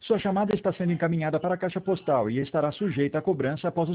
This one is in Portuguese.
Sua chamada está sendo encaminhada para a caixa postal e estará sujeita a cobrança após o